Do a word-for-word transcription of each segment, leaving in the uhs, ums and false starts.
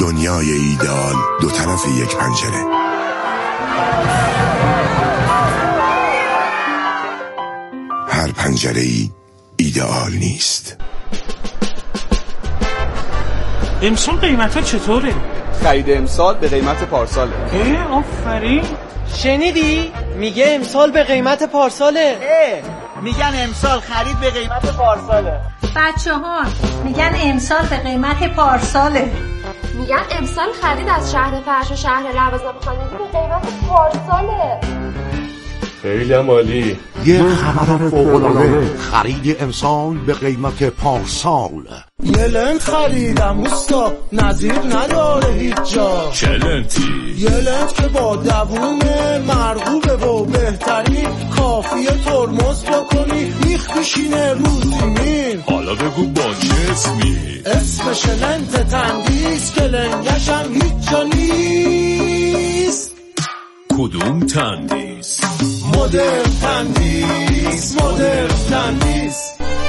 دنیای ایدئال دو طرف یک پنجره. هر پنجره ای ایدئال نیست. امسال قیمت ها چطوره؟ خرید امسال به قیمت پارساله. اه آفرین. شنیدی؟ میگه امسال به قیمت پارساله. اه میگن امسال خرید به قیمت پارساله. بچه ها میگن امسال به قیمت پارساله. میگن امسال خرید از شهر فرش و شهر لوازم خانگی به قیمت پارساله. خیلی عالی. یه خبر فوق‌العاده، خرید امسال به قیمت پارسال. یه لنت خریدم اوستا، نظیر نداره هیچ جا. چه لنتی؟ یه لنت که با دووم مرغوبه و بهترین، کافیه ترمز بکنی میخ بشینه رو زمین. حالا بگو با چه اسمی؟ اسمش لنت تندیس که لنگش هم هیچ جا نیست. کدوم تندیس؟ مدرن تندیس، مدرن تندیس.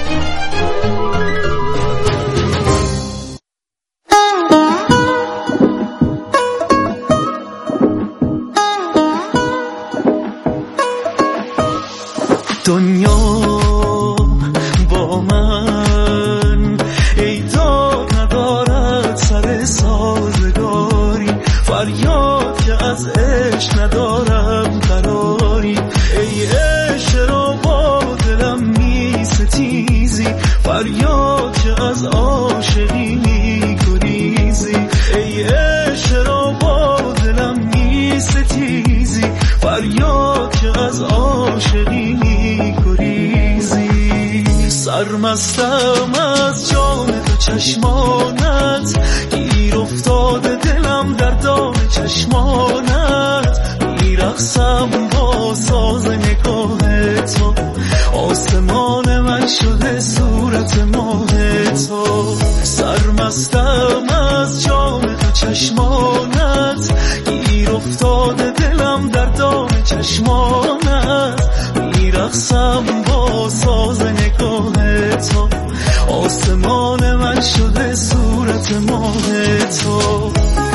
دنیا با من ای داد ندارد سر سازگاری، فریاد که از عشق ندارم قراری. ای عشق را با دلم می ستیزی، فریاد که از عاشقی می گریزی. ای عشق را با دلم می ستیزی، فریاد که از عاشقی می گریزی. سرمستم از جام تو چشمانت، گیر افتاده دلم در دام چشمانت. میرقصم با ساز نگاه تو، آسمان من شده صورت ماه تو. سرمستم از جام تو چشمانت، گیر افتاده دلم در دام چشمانت. میرقصم با ساز نگاه تو، آسمان من شده صورت ماه تو.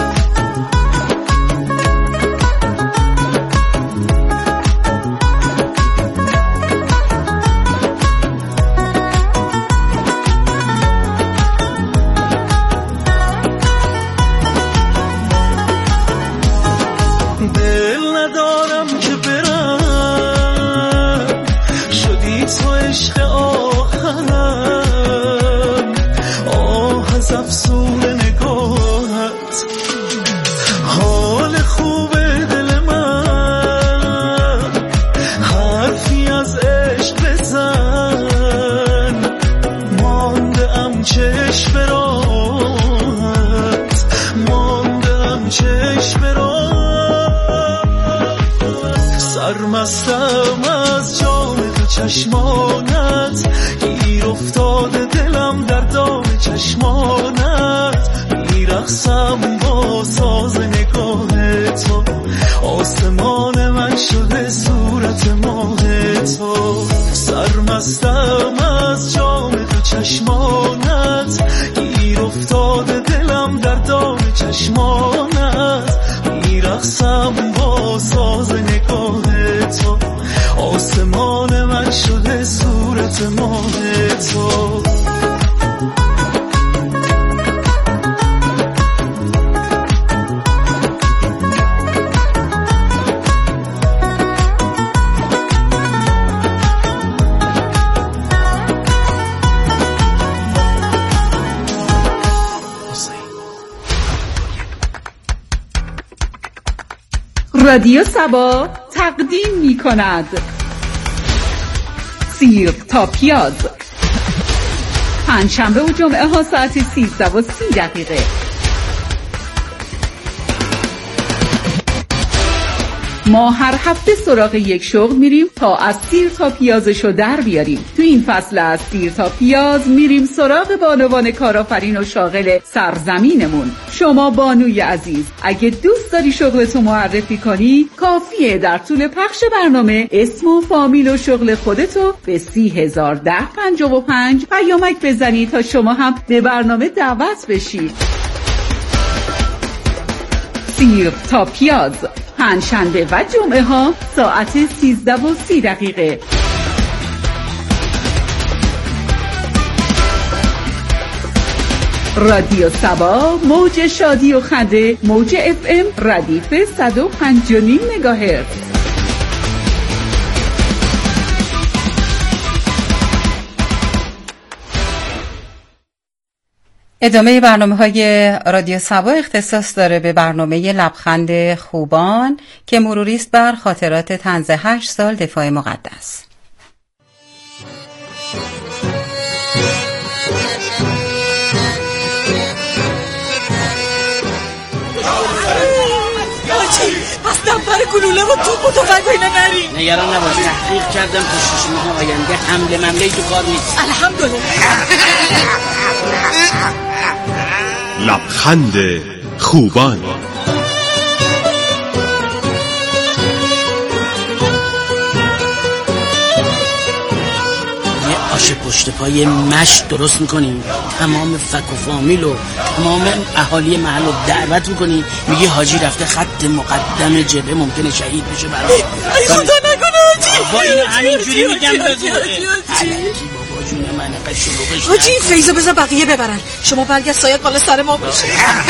سرمستم از جام تو چشمانت، گیر افتاده دلم در دام چشمانت. میرقصم با ساز نگاه تو، آسمان من شده صورت ماه تو. سرمستم از جام تو چشمانت، گیر افتاده دلم در دام چشمانت. میرقصم با ساز نگاه تو، آسمان من شده صورت ماه تو. رادیو سبا تقدیم می کند سیر تا پیاز، پنجشنبه و جمعه ها ساعت سیزده و سی دقیقه. ما هر هفته سراغ یک شغل میریم تا از سیر تا پیازشو در بیاریم. تو این فصل از سیر تا پیاز میریم سراغ بانوان کارآفرین و شاغل سرزمینمون. شما بانوی عزیز، اگه دوست داری شغلتو معرفی کنی، کافیه در طول پخش برنامه اسم و فامیل و شغل خودتو به سی هزار ده پنجاه و پنج پیامک بزنی تا شما هم به برنامه دعوت بشید. سیر تا پیاز، پنجشنبه و جمعه ها ساعت سیزده و سی دقیقه. رادیو سبا، موج شادی و خنده، موج اف ام ردیف صد و پنج و نیم مگاهرتز. ادامه برنامه های رادیو سبا اختصاص داره به برنامه لبخند خوبان که مروری است بر خاطرات طنز هشت سال دفاع مقدس. پس دفتر گلوله و توپ و تفنگ اینا نریم. نگران نباش، تحقیق کردم تا شش ماه آینده حمله ممله تو کار نیست. الحمدلله. لبخند خوبان. آش پشت پای مشت درست میکنی، تمام فک و فامیل و تمام اهالی محل رو دعوت میکنی، میگی حاجی رفته خط مقدم جبهه ممکنه شهید بشه. برای ای خدا نکنه حاجی. با این همینجوری میگم بگو بابا جون من قشنگش. حاجی این فیضو بذار بقیه ببرن، شما برگرد سایت بالا سر ما بشه.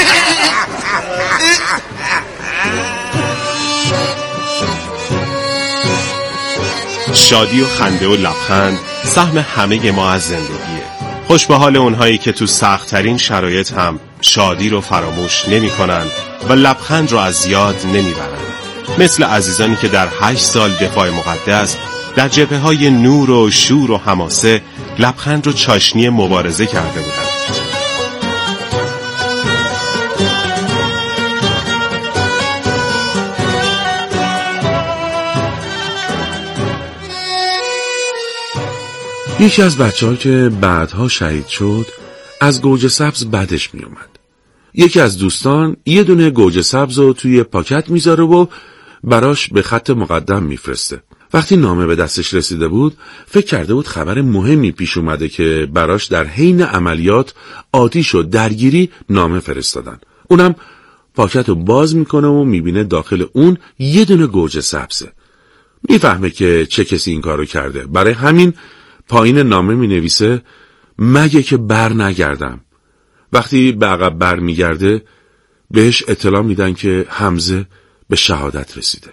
شادی و خنده و لبخند سهم همه ما از زندگیه. خوش به حال اونهایی که تو سخت‌ترین شرایط هم شادی رو فراموش نمی کنن و لبخند رو از یاد نمی برن. مثل عزیزانی که در هشت سال دفاع مقدس در جبهه‌های نور و شور و حماسه لبخند رو چاشنی مبارزه کرده بودن. یکی از بچه ها که بعدها شهید شد از گوجه سبز بدش می اومد. یکی از دوستان یه دونه گوجه سبز رو توی پاکت میذاره و براش به خط مقدم میفرسته. وقتی نامه به دستش رسیده بود فکر کرده بود خبر مهمی پیش اومده که براش در حین عملیات آتش و درگیری نامه فرستادن. اونم پاکت رو باز میکنه و میبینه داخل اون یه دونه گوجه سبزه. میفهمه که چه کسی این کارو کرده. برای همین پایین نامه می نویسه مگه که بر نگردم. وقتی به عقب بر می گرده بهش اطلاع میدن که حمزه به شهادت رسیده.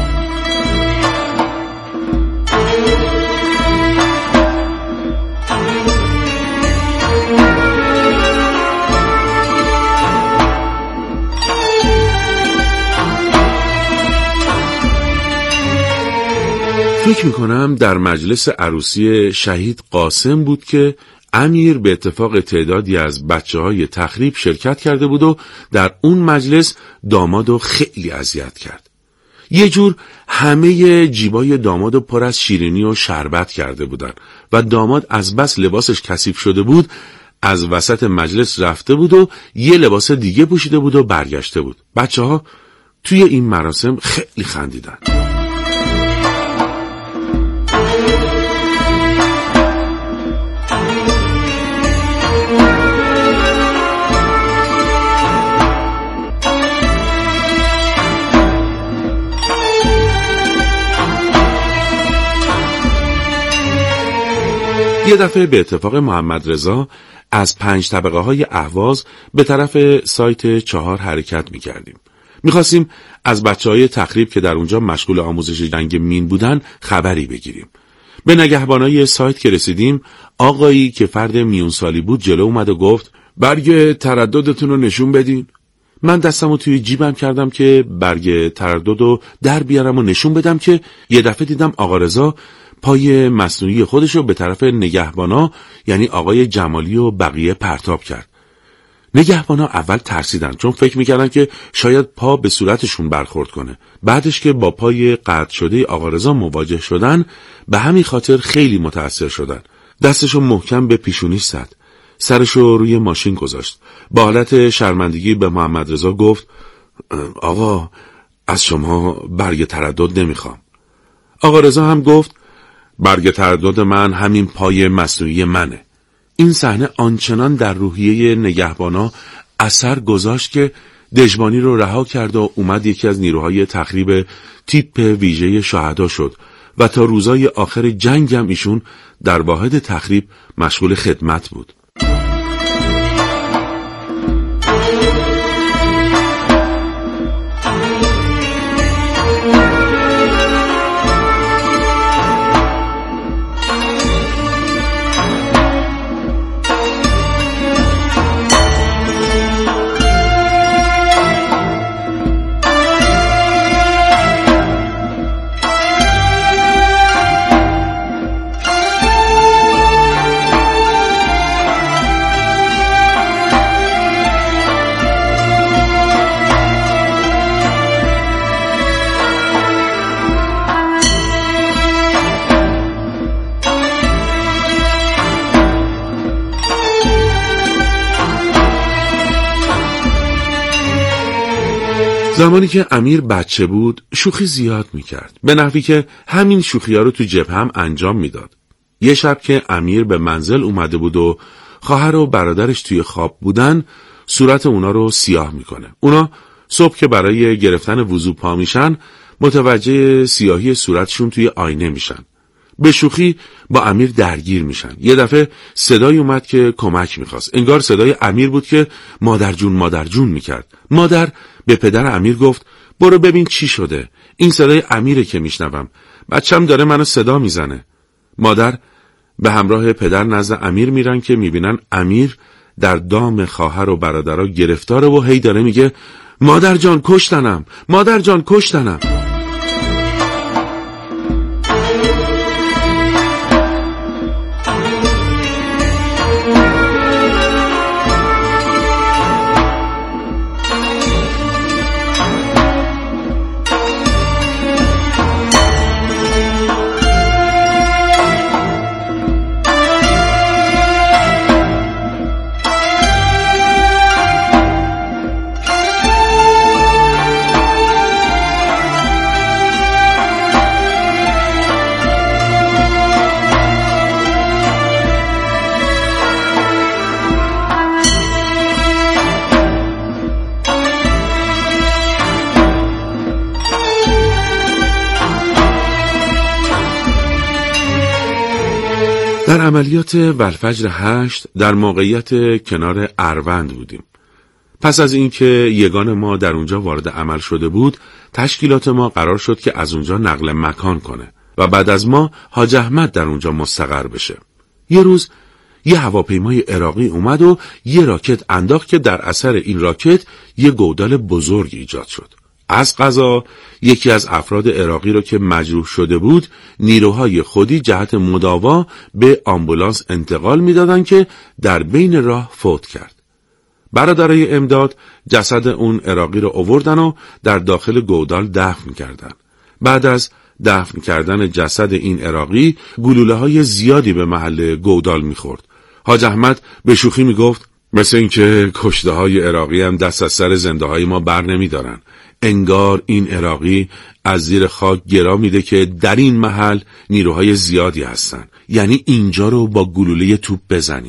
فکر میکنم در مجلس عروسی شهید قاسم بود که امیر به اتفاق تعدادی از بچه های تخریب شرکت کرده بود و در اون مجلس دامادو خیلی اذیت کرد. یه جور همه جیبای دامادو پر از شیرینی و شربت کرده بودن و داماد از بس لباسش کثیف شده بود از وسط مجلس رفته بود و یه لباس دیگه پوشیده بود و برگشته بود. بچه ها توی این مراسم خیلی خندیدن. یه دفعه به اتفاق محمد رضا از پنج طبقه های اهواز به طرف سایت چهار حرکت می کردیم. می خواستیم از بچه های تخریب که در اونجا مشغول آموزش جنگ مین بودن خبری بگیریم. به نگهبانای سایت که رسیدیم آقایی که فرد میون سالی بود جلو اومد و گفت برگ ترددتون رو نشون بدین. من دستمو توی جیبم کردم که برگ تردد رو در بیارم و نشون بدم که یه دفعه دیدم آقا رضا پای مصنوعی خودشو به طرف نگهبانا یعنی آقای جمالی و بقیه پرتاب کرد. نگهبانا اول ترسیدن چون فکر میکردن که شاید پا به صورتشون برخورد کنه. بعدش که با پای قطع شده آقا رضا مواجه شدن به همین خاطر خیلی متاثر شدن. دستشو محکم به پیشونیش زد. سرشو روی ماشین گذاشت. با حالت شرمندگی به محمد رضا گفت آقا از شما برگ تردد نمیخوام. آقا رضا هم گفت برگ تردد من همین پای مصنوعی منه. این صحنه آنچنان در روحیه نگهبانا اثر گذاشت که دژبانی رو رها کرد و اومد یکی از نیروهای تخریب تیپ ویژه شهدا شد و تا روزای آخر جنگ هم ایشون در واحد تخریب مشغول خدمت بود. زمانی که امیر بچه بود شوخی زیاد میکرد، به نحوی که همین شوخی ها رو تو جبهه هم انجام میداد. یه شب که امیر به منزل اومده بود و خواهر و برادرش توی خواب بودن، صورت اونا رو سیاه میکنه. اونا صبح که برای گرفتن وضو پا میشن متوجه سیاهی صورتشون توی آینه میشن. به شوخی با امیر درگیر میشن. یه دفعه صدای اومد که کمک میخواست. انگار صدای امیر بود که مادر جون مادر جون میکرد. مادر به پدر امیر گفت برو ببین چی شده. این صدای امیره که میشنوم. بچم داره منو صدا میزنه. مادر به همراه پدر نزد امیر میرن که میبینن امیر در دام خواهر و برادرها گرفتاره و هی داره میگه مادر جان کشتنم، مادر جان کشتنم. در عملیات والفجر هشت در موقعیت کنار اروند بودیم. پس از اینکه یگان ما در اونجا وارد عمل شده بود، تشکیلات ما قرار شد که از اونجا نقل مکان کنه و بعد از ما حاج احمد در اونجا مستقر بشه. یه روز یه هواپیمای عراقی اومد و یه راکت انداخت که در اثر این راکت یه گودال بزرگ ایجاد شد. از قضا یکی از افراد عراقی را که مجروح شده بود نیروهای خودی جهت مداوا به آمبولانس انتقال میدادند که در بین راه فوت کرد. برادرای امداد جسد اون عراقی را آوردن و در داخل گودال دفن کردند. بعد از دفن کردن جسد این عراقی گلوله های زیادی به محل گودال میخورد. حاج احمد به شوخی میگفت مثل اینکه کشته های عراقی هم دست از سر زنده های ما بر نمیدارن. انگار این عراقی از زیر خاک گرا میده که در این محل نیروهای زیادی هستن، یعنی اینجا رو با گلوله توپ بزنیم.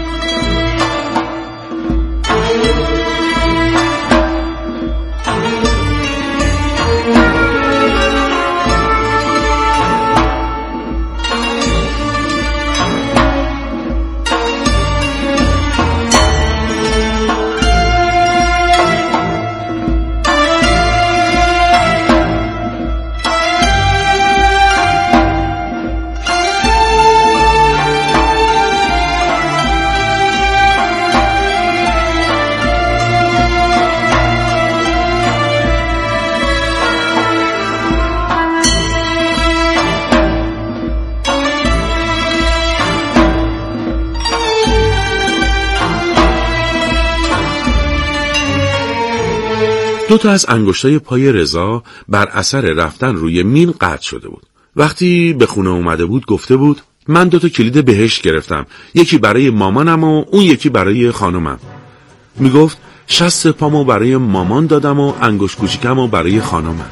دو تا از انگشتای پای رضا بر اثر رفتن روی مین قطع شده بود. وقتی به خونه اومده بود گفته بود من دو تا کلید بهشت گرفتم، یکی برای مامانم و اون یکی برای خانومم. میگفت شست پامو برای مامان دادم و انگشت کوچیکمو برای خانومم.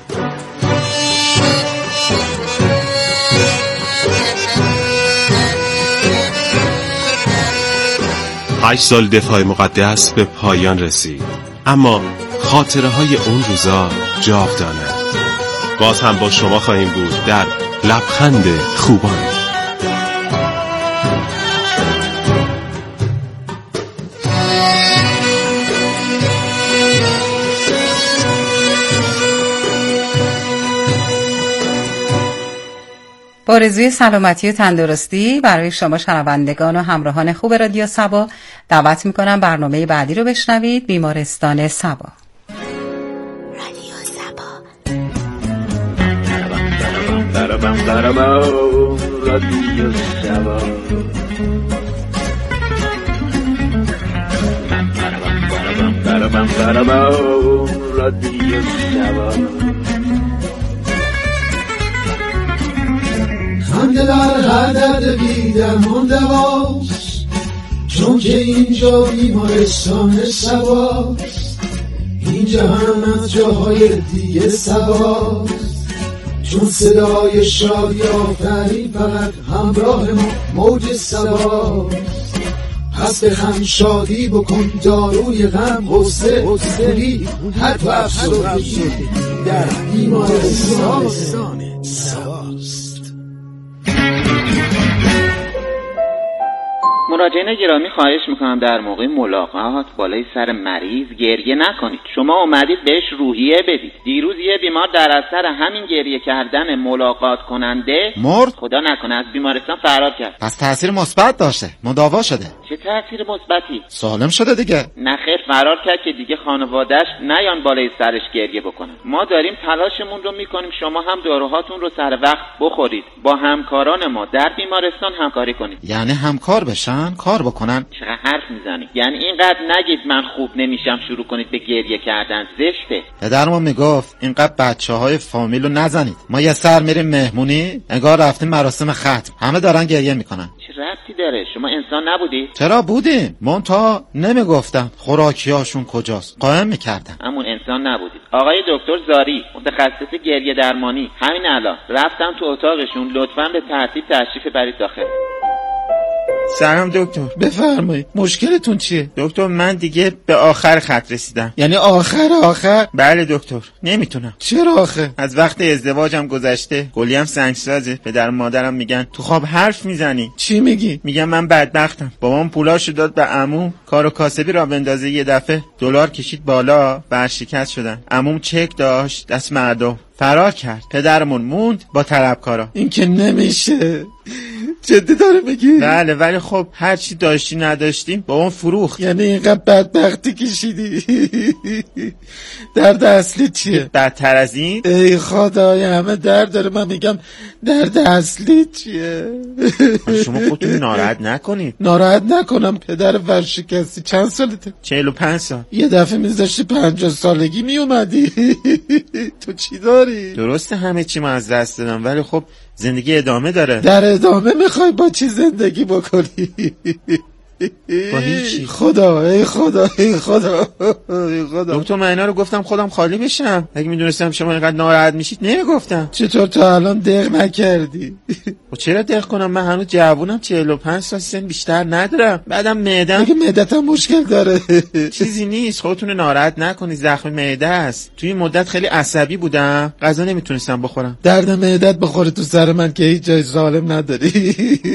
هشت سال دفاع مقدس به پایان رسید، اما خاطره های اون روزا جاودانه. باز هم با شما خواهیم بود در لبخند خوبان. آرزوی سلامتی و تندرستی برای شما شنوندگان و همراهان خوب رادیو صبا دعوت میکنم برنامه بعدی رو بشنوید. بیمارستان صبا. رادیو صبا. رادیو صبا. رادیو صبا. خنده در حدد بیدرمان دواست، چون که اینجا بیمارستان صباست. اینجا هم از جاهای دیگه صباست، چون صدای شادی آفرین فقط همراه ما موج صباست. پس بخم شادی بکن داروی غم، غصه خوری حتی افسردگی در بیمارستان صباست. مراجعین گرامی خواهش میکنم در موقع ملاقات بالای سر مریض گریه نکنید. شما اومدید بهش روحیه بدید. دیروز یه بیمار در اثر همین گریه کردن ملاقات کننده مرد. خدا نکنه از بیمارستان فرار کرد. پس تاثیر مثبت داشته، مداوا شده. چه تاثیر مثبتی؟ سالم شده دیگه. نه خیر، فرار کرد که دیگه خانواده‌اش نیان بالای سرش گریه بکنن. ما داریم تلاشمون رو میکنیم شما هم داروهاتون رو سر وقت بخورید. با همکاران ما در بیمارستان همکاری کنید. یعنی همکار بشن، کار بکنن. چقدر حرف میزنی؟ یعنی اینقدر نگید من خوب نمیشم شروع کنید به گریه کردن، زشته. پدرم میگفت اینقدر بچه‌های فامیلو نزنید. ما یه سر میریم مهمونی، انگار رفتیم مراسم ختم، همه دارن گریه میکنن. چه ربطی داره؟ شما انسان نبودی؟ چرا بودیم؟ منتها نمیگفتن خوراکیاشون کجاست، قائم میکردن. همون انسان نبودید. آقای دکتر زاری متخصص گریه درمانی همین الان رفتم تو اتاقشون، لطفاً به ترتیب تشریف برید داخل. سلام دکتر. بفرمایید، مشکلتون چیه؟ دکتر من دیگه به آخر خط رسیدم. یعنی آخر آخر؟ بله دکتر، نمیتونم. چرا آخه؟ از وقت ازدواجم گذشته، کلیم سنگسازه. پدر و مادرم میگن تو خواب حرف میزنی. چی میگی؟ میگم من بدبختم. بابام پولاشو داد به عموم کار و کاسبی را بندازه، یه دفعه دلار کشید بالا، ورشکست شدن. عموم چک داشت دست مردم، فرار کرد. پدرمون موند با طلبکارا. این که نمیشه. جدی داره میگی؟ بله، ولی خب هر چی داشتی نداشتیم با اون فروخت. یعنی اینقدر بدبختی کشیدی؟ درد اصلی چیه؟ بدتر از این؟ ای خدای، همه درد داره، من میگم درد اصلی چیه؟ شما خودتون ناراحت نکنید. ناراحت نکنم. پدر ورشکستی چند سالته؟ چهل و پنج سال. یه دفعه میذاشتی پنجاه سالگی میومدی. تو چی داری؟ درسته همه چی ما از دست دادم، ولی خب زندگی ادامه داره. در ادامه میخوای با چی زندگی بکنی؟ با هیچی. خدا ای خدا ای خدا ای خدا. دکتر من اینا رو گفتم خودم خالی بشم. اگه میدونستم شما اینقدر ناراحت میشید نمیگفتم. چطور تا الان دق نکردی؟ و چرا دق کنم؟ من هنوز جوونم، چهل و پنج سال سن بیشتر ندارم. بعدم معدم. اگه معدتم مشکل داره. چیزی نیست، خودتون ناراحت نکنید، زخم معده است. توی این مدت خیلی عصبی بودم، غذا نمیتونستم بخورم. درد معدت بخوره تو سر من که هیچ جای ظالم نداری.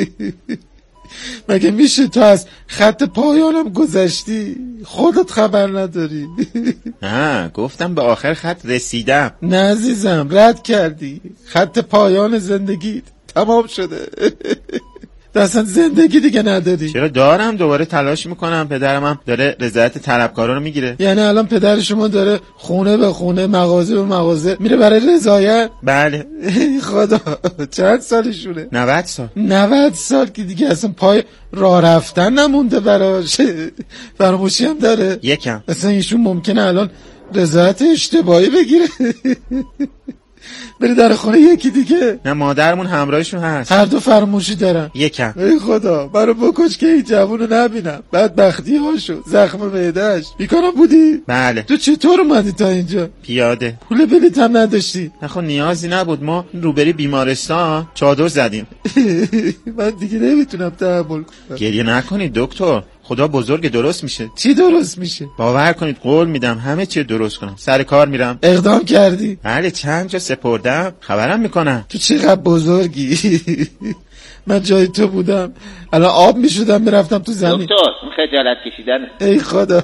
مگه میشه تو از خط پایانم گذشتی خودت خبر نداری؟ نه گفتم به آخر خط رسیدم. نه عزیزم، رد کردی خط پایان زندگی، تمام شده. اصلا زندگی دیگه نداری. چرا دارم، دوباره تلاش میکنم. پدرم هم داره رضایت طلبکارا رو میگیره. یعنی الان پدر شما داره خونه به خونه، مغازه به مغازه میره برای رضایت؟ بله. خدا، چند سالشونه؟ نود سال. نود سال که دیگه اصلا پای راه رفتن نمونده براش. فراموشی هم داره یکم. اصلا ایشون ممکنه الان رضایت اشتباهی بگیره. بری در خونه یکی دیگه. نه مادرمون همراهشون هست. هر دو فراموشی دارن. یکم. ای خدا، برو بکش که این جوونو نبینم. بدبختی هاشو، زخم معده‌اش. بیکارم بودی؟ بله. تو چطور اومدی تا اینجا؟ پیاده. پول بلیط هم نداشتی؟ نه خب نیازی نبود، ما روبروی بیمارستان چادر زدیم. من دیگه نمیتونم تحمل کنم. گریه نکنید دکتر، خدا بزرگ درست میشه. چی درست میشه؟ باور کنید قول میدم همه چی درست کنم. سر کار میرم. اقدام کردی؟ بله چند جا سپردم، خبرم میکنم. تو چقدر بزرگی. من جای تو بودم الان آب میشدم میرفتم تو زمین. دکتر اون خجالت کشیدنه. ای خدا.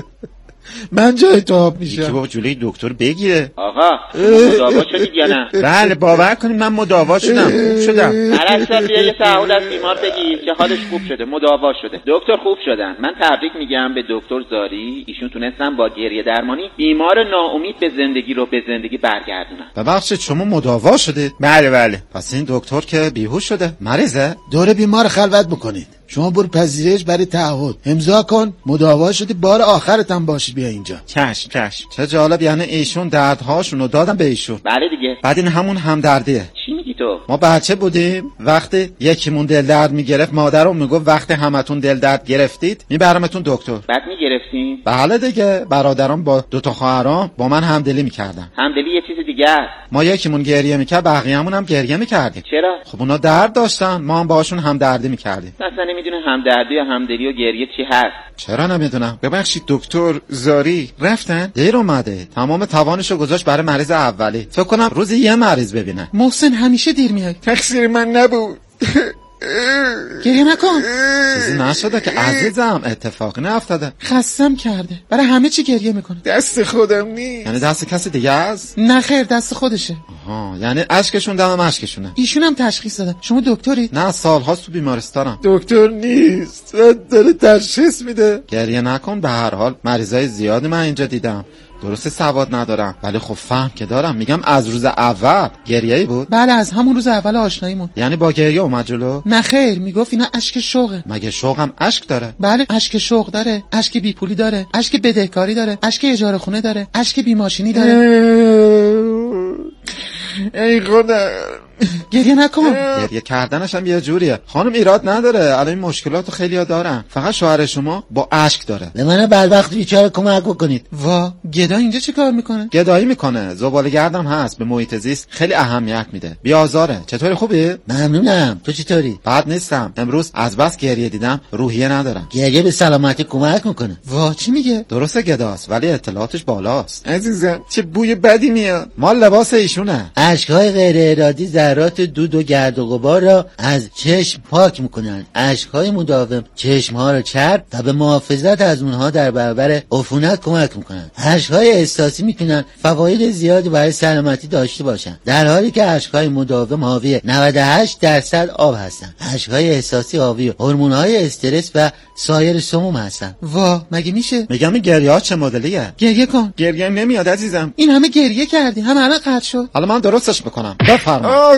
من جای تو آب میشم. یکی بابا جلوی دکتر بگیره. آقا مداوا شدید یا نه؟ بله باور کنید من مداوا شدم. خوب شدم. هر اصلا بیا یه تعهد از بیمار بگیر که حالش خوب شده، مداوا شده. دکتر خوب شدن. من تبریک میگم به دکتر زاری. ایشون تونستن با گریه درمانی بیمار ناامید به زندگی رو به زندگی برگردونن. ببخشید شما مداوا شده؟ بله بله. پس این دکتر که بیهوش شده مریضه؟ دور بیمار خلوت بکنید. شما برو پذیرش برای تعهد امضا کن، مداوا شدی، بار آخرت هم باشی بیا اینجا. چشم چشم. چه جالب، یعنی ایشون دردهاشونو دادم به ایشون. بله دیگه. بعد این همون همدردیه. چی میگی تو؟ ما بچه بودیم وقتی یکیمون دل درد میگرفت مادرم میگفت وقتی همتون دل درد گرفتید میبرمتون دکتر. بعد میگرفتین؟ بله دیگه. برادرام با دو تا خواهرام با من همدلی میکردن. همدلی یه چیز دیگه است. ما یکیمون گریه میکرد بقیه‌مون هم گریه میکردیم. چرا؟ خب اونا درد داشتن ما هم باهاشون همدردی میکردیم. اصلا نمیدونه همدردی یا همدلی و گریه چی هست. چرا نمیدونم. ببخشید دکتر زاری رفتن؟ دیر اومده. تمام توانشو گذاشت برای مریض اولی. فکر کنم روزی یه مریض ببینه. محسن همیشه دیر میای. تقصیر من نبود. گریه نکن. چیزی نشده که عزیزم، اتفاقی نیفتاده. خستم کرده. برای همه چی گریه میکنه. دست خودم نیست. یعنی دست کسی دیگه است؟ نه خیر دست خودشه. آها یعنی اشکشون دم اشکشونه. ایشون هم تشخیص دادن. شما دکتری؟ نه سالهاست تو بیمارستانم. دکتر نیست. داره تشخیص میده. گریه نکن. به هر حال مریضای زیادی من اینجا دیدم. درسته سواد ندارم ولی خب فهم که دارم. میگم از روز اول گریه‌ای بود؟ بله از همون روز اول آشناییمون. یعنی با گریه اومد جلو؟ نه خیر میگفت اینا اشک شوقه. مگه شوقم اشک داره؟ بله اشک شوق داره، اشک بی پولی داره، اشک بدهکاری داره، اشک اجاره خونه داره، اشک بی ماشینی داره. ای خدا. گریه نکن. گریه کردنش هم یه جوریه. خانم ایراد نداره. الان این مشکلاتو خیلی‌ها دارن. فقط شوهر شما با اشک داره. به من بدبخت بیچاره کمک بکنید. وا گدا اینجا چه کار میکنه؟ گدایی میکنه. زباله‌گردم هست. به محیط زیست خیلی اهمیت میده. بیازاره. چطوری خوبی؟ ممنونم. تو چطوری؟ بد نیستم. امروز از بس گریه دیدم روحیه ندارم. گریه به سلامتی کمک میکنه. وا چی میگه؟ درسته گداست ولی اطلاعاتش بالاست. عزیزم چه بوی بدی میاد. مال لباس ایشونه. اشک‌های غیر ارادی ذرات دود و گرد و غبار را از چشم پاک میکنن. اشک‌های مداوم چشم‌ها را چرب و به محافظت از اونها در برابر عفونت کمک میکنن. اشک‌های احساسی میتونن فواید زیادی برای سلامتی داشته باشن، در حالی که اشک‌های مداوم حاوی نود و هشت درصد آب هستن. اشک‌های احساسی حاوی هورمون‌های استرس و سایر سموم هستن. وا مگه میشه؟ میگم این گریه‌ها چه مدلیه؟ گریه کن. گریه نمیاد عزیزم. این همه گریه کردی، هم الان قطع شد. حالا من درستش میکنم. بفرما.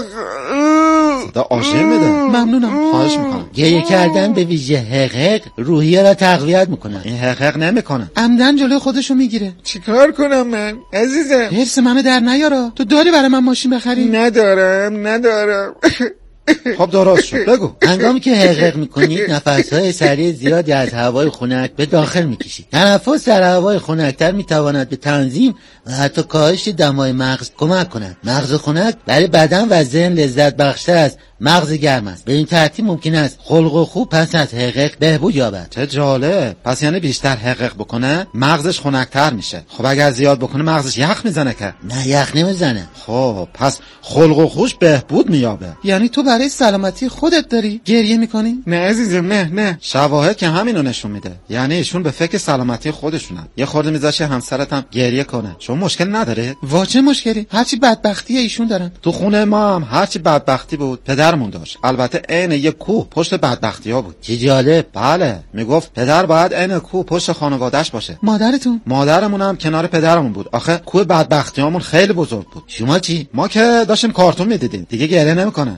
صدا آژیر میده. ممنونم. خواهش میکنم. گریه کردن به ویژه حقق روحیه را تقویت میکنه. این حقق نمیکنه. عمدن جلوی خودشو میگیره. چیکار کنم من عزیزم؟ حرص منو در نیارا. تو داری برای من ماشین بخری؟ ندارم ندارم. خب درست شد بگو. هنگامی که حقق میکنید نفسهای سریع زیادی از هوای خنک به داخل میکشید. تنفس در هوای خنکتر میتواند به تنظیم و حتی کاهش دمای مغز کمک کند. مغز خنک برای بدن و ذهن لذت بخشتر از مغز گرم است. به این ترتیب ممکن است خلق و خو پس از حقق بهبود یابد. چه جالب. پس یعنی بیشتر حقق بکنه مغزش خنکتر میشه. خب اگر زیاد بکنه مغزش یخ میزنه که؟ نه یخ نمیزنه. خب پس خلق و خوش بهبود مییابه. یعنی تو برای سلامتی خودت داری گریه میکنی؟ نه عزیزم نه نه. شواهد که همینو نشون میده. یعنی ایشون به فکر سلامتی خودشونن. یه خورده میذاشه همسرت هم گریه کنه. شما مشکل نداره؟ وا چه مشکلی؟ هرچی بدبختی ایشون دارن. تو خونه ما هم هرچی بدبختی بود پدرمون داشت. البته عین یه کوه پشت بدبختی‌ها بود. چه جالب. بله میگفت پدر باید عین کوه پشت خانواده‌اش باشه. مادرتون؟ مادرمون هم کنار پدرمون بود. آخه کوه بدبختیامون خیلی بزرگ بود. شما چی؟ ما که داشتیم کارتون میدیدیم. دیگه گریه نمیکنه.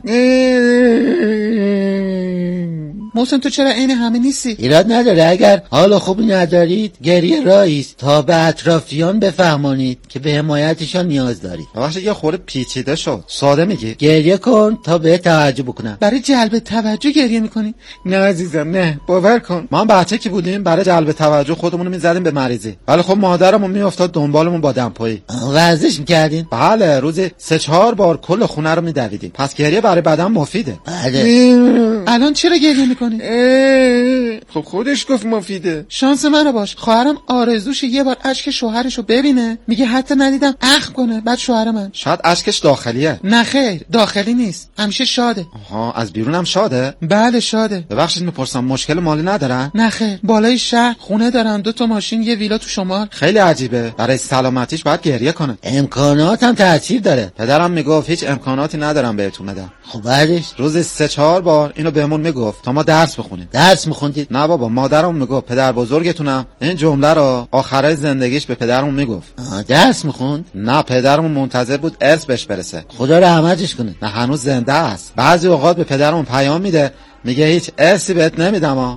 محسن تو چرا عین همه نیستی؟ ایراد نداره. اگر حال خوبی ندارید گریه راهی است تا به اطرافیان بفهمانید که به حمایتشان نیاز دارید. واقعا یه خورده پیچیده شد. ساده میگی؟ گریه کن تا به توجه بکنم. برای جلب توجه گریه میکنی؟ نه عزیزم نه. باور کن ما بچه که بودیم برای جلب توجه خودمون رو میزدیم به مریضی. ولی خب مادرمون میافتاد دنبالمون با دمپایی. ورزش میکردین؟ بله روزی سه چهار بار کل خونه رو میدویدیم. پس گریه برای بدن مفیده. بله. الان چرا گریه میکنی؟ کنی؟ خب خودش گفت مفیده. شانس منو باش، خواهرم آرزوش یه بار اشک شوهرشو ببینه، میگه حتی ندیدم اخ کنه. بعد شوهر من شاید اشکش داخلیه. نه خیر، داخلی نیست، همیشه شاده. آها، از بیرون هم شاده؟ بله شاده. ببخشید میپرسم مشکل مالی ندارن؟ نه خیر، بالای شهر خونه دارن، دو تا ماشین، یه ویلا تو شمال. خیلی عجیبه، برای سلامتیش باید گریه کنه. امکانات هم تاثیر داره. پدرم میگفت هیچ امکاناتی ندارم بهتون بدم. خب بعدش روز سه چهار بار اینو بهمون میگفت تا ما درس بخونیم. درس میخوندید؟ نه بابا، مادرم میگفت پدر بزرگتونم این جمله رو آخرای زندگیش به پدرمون میگفت. آه درس میخوند؟ نه، پدرمون منتظر بود ارث بهش برسه. خدا رحمتش کنه. نه هنوز زنده است. بعضی اوقات به پدرمون پیام میده میگه هیچ ارثی بهت نمیدم ها.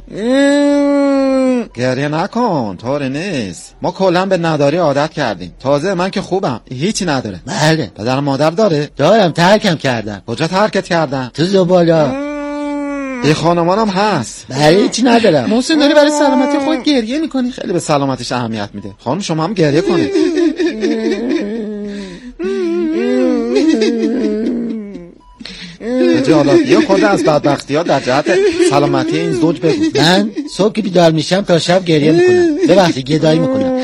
گریه نکن، طوری نیست. ما کلا به نداری عادت کردیم. تازه من که خوبم، هیچی نداره. بله. پدر مادر داره؟ دارم، ترکم کردم. کجا ترکت کردن؟ تو زبالا. یه خانمانم هست. بله هیچی ندارم. محسن داری برای سلامتی خود گریه میکنی؟ خیلی به سلامتیش اهمیت میده. خانم شما هم گریه کنید. جالب، یه خود از بدبختی ها در جهت سلامتی این زوج بگو. من صبح که بیدار میشم تا شب گریه میکنم. ببخشید گدایی میکنم.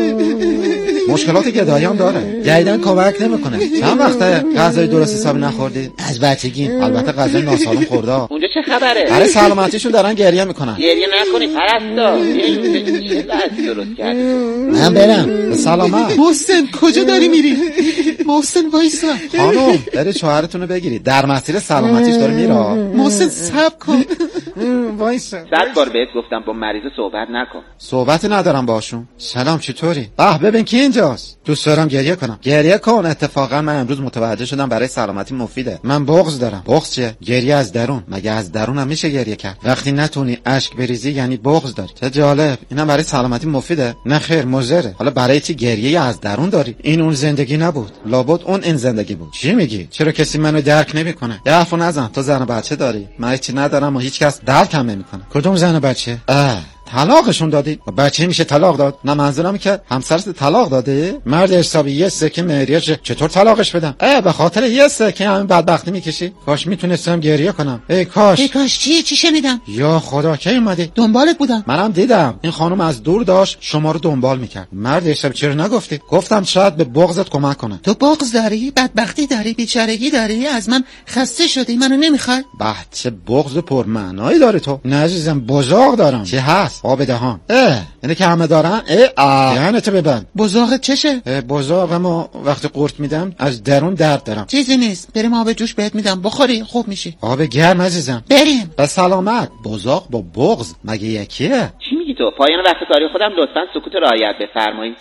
مشکلات گدایی هم داره. جدیدن کمک نمیکنه. چند وقته غذای درست حسابی نخوردی؟ از بچگی. البته غذای ناسالم خورده. اونجا چه خبره؟ برای سلامتیشون دارن گریه میکنن. گریه نکنی پرستا. چه لحظه درست کردی؟ من برم. به سلامت. محسن کجا داری میری؟ محسن وایسا. خانم برید شوهرتون رو بگیرید، در مسیر سلامتیش داره میره. محسن صبر کن. وایسا. صد بار بهت گفتم با مریض صحبت نکن. صحبتی ندارم باشون. سلام چطوری؟ به ببین کی اینجاست. دوست دارم گریه کنم. گریه کن. اتفاقا من امروز متوجه شدم برای سلامتی مفیده. من بغض دارم. بغض چیه؟ گریه از درون. مگه از درون هم میشه گریه کرد؟ وقتی نتونی اشک بریزی یعنی بغض داری. چه جالب. اینم برای سلامتی مفیده؟ نه خیر، مضره. حالا برای چی گریه از درون داری؟ این اون زندگی نبود. لابد اون این زندگی بود. چی میگی؟ چرا کسی منو درک نمیکنه؟ یه حرفو نزن. تو زن و بچه داری. من هیچی ندارم و هیچ کس درکم نمیکنه. کدوم زن و بچه؟ اه طلاقشون دادی؟ بچه میشه طلاق داد؟ نه منظورم که همسرت طلاق داده؟ مرد حسابی یه سکه مهریه چطور طلاقش بدم؟ اه به خاطر یه سکه همین بدبختی میکشی؟ کاش میتونستم گریه کنم. ای کاش. ای کاش چی چی شنیدم؟ یا خدا کی اومدی؟ دنبالت بودم. منم دیدم. این خانم از دور داشت شما رو دنبال میکرد. مرد حسابی چرا نگفتی؟ گفتم شاید به بغضت کمک کنه. تو بغض داری؟ بدبختی داری؟ بیچارگی داری؟ از من خسته شدی؟ منو نمیخوای؟ بچه بغض پرمعنایی داره تو. نه عزیزم بزاق دارم. چی هست؟ آب دهان. اه اینه که همه دارن. اه آ دهنتو ببند. بزاقت چشه؟ بزاقمو وقتی قورت میدم از درون درد دارم. چیزی نیست، بریم آب جوش بهت میدم بخوری خوب میشی. آب گرم عزیزم. بریم. به سلامت. بزاق با بغض مگه یکیه؟ چی میگی تو؟ پایان وقت کاری خودم لطفا سکوت رعایت بفرمایید.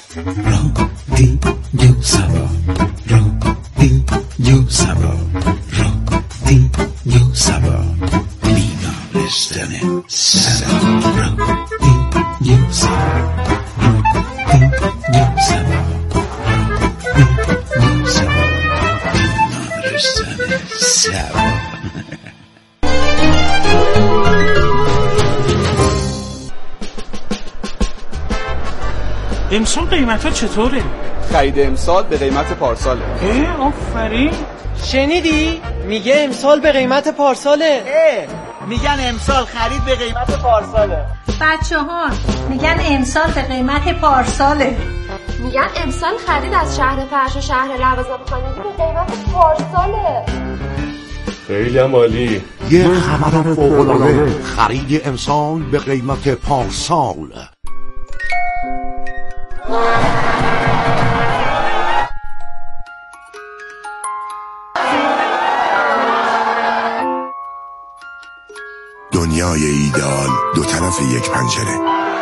رادیو سبا رادیو سبا رادیو سبا بیمارستان سبا رادیو سبا رادیو سبا رادیو سبا بیمارستان سبا. امسال قیمت ها چطوره؟ خرید امسال به قیمت پارساله. اه آفرین. شنیدی؟ میگه امسال به قیمت پارساله. اه میگن امسال خرید به قیمت پارساله. بچه ها میگن امسال به قیمت پارساله. میگن امسال خرید از شهر فرش و شهر لوازم خانگی به قیمت پارساله. خیلی هم عالی. یه خبر فوق‌العاده، خرید امسال به قیمت پارسال. دنیای ایدئال دو طرف یک پنجره.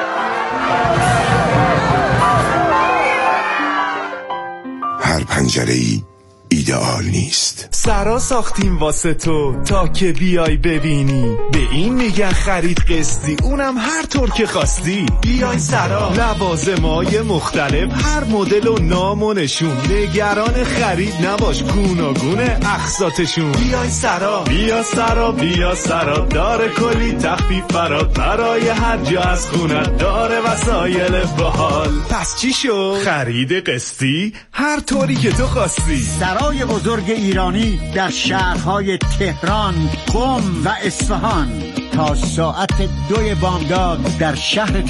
هر پنجره‌ای ایدئال نیست. سرا ساختیم واسه تو تا که بیای ببینی. به این میگن خرید قسطی، اونم هر طور که خواستی. بیای سرا، لوازمای مختلف، هر مدل و نام و نشون. نگران خرید نباش، گوناگونه اقساطشون. بیای سرا، بیا سرا، بیا سرا، داره کلی تخفیف برات، برای هر جا از خونت داره وسایل باحال. پس چی شو؟ خرید قسطی هر طوری که تو خواستی. سرای بزرگ ایرانی در شهرهای تهران، قم و اصفهان. تا ساعت دوی بامداد در شهر